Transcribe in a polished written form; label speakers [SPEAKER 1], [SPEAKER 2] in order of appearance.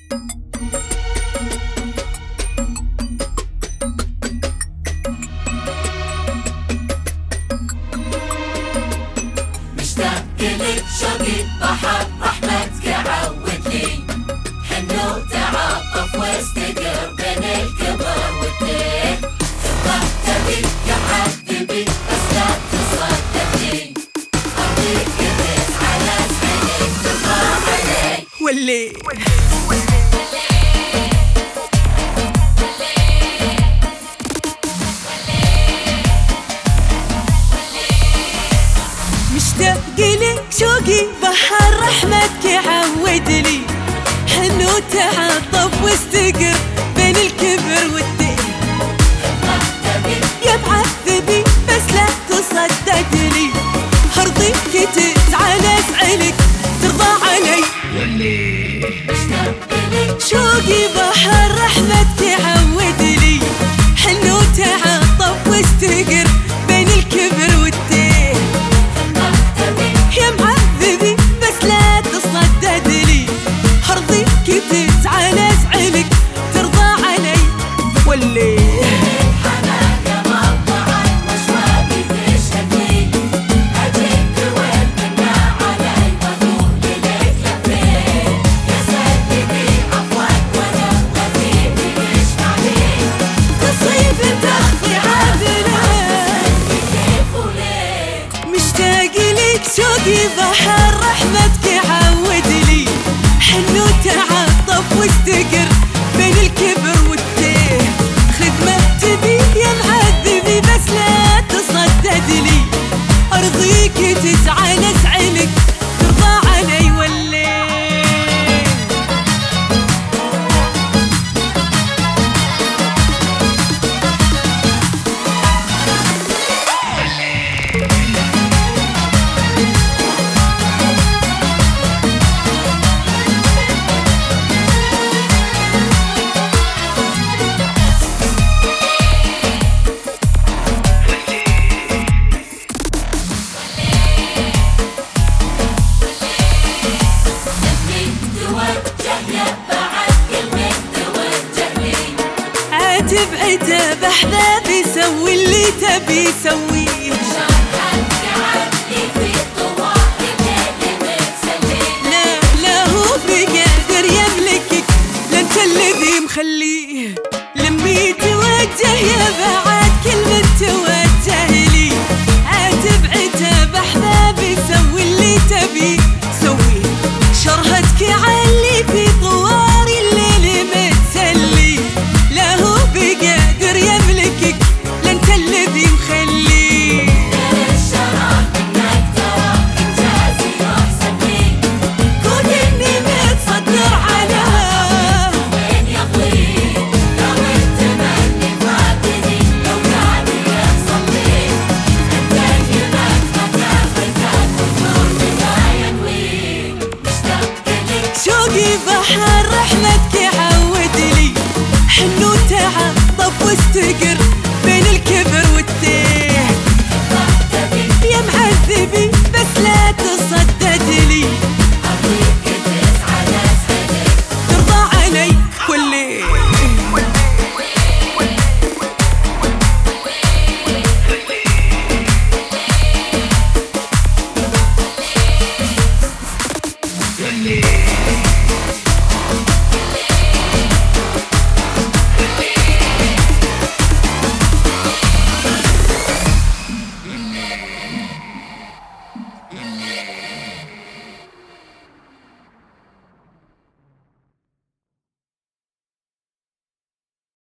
[SPEAKER 1] مشتاق لك شوقي بحر رحمتك عود لي حنو تعاطف واستقر بين الكبر والدين تبغى تبي يا معذبي بس لا تصدقني أرضيك تدس على سعينك ترضى علي
[SPEAKER 2] واللي مشتاق لك شوقي بحر رحمتك عود لي حنو تعاطف واستقر بين الكبر والدين يا معذبي بس لا تصدق لي هرضيك تزعل ازعلك ترضى علي شوقي بحر رحمتك عود لي حنو تعاطف واستقر بين الكبر والدين يا معذبي بس لا تصدق لي هرضيك تزعل ازعلك ترضى علي واللي شوقي بحر رحمتك عود لي حنو تعاطف واستقر بين الكبر والدين خذ ما تبي يا معذبي بس لا تصدق لي ارضيك تزعل ازعلك ترضى علي والليل تبعده بحبابي سوي اللي تبي سويه لا لا هو بقادر يملكك لا انت الذي مخليه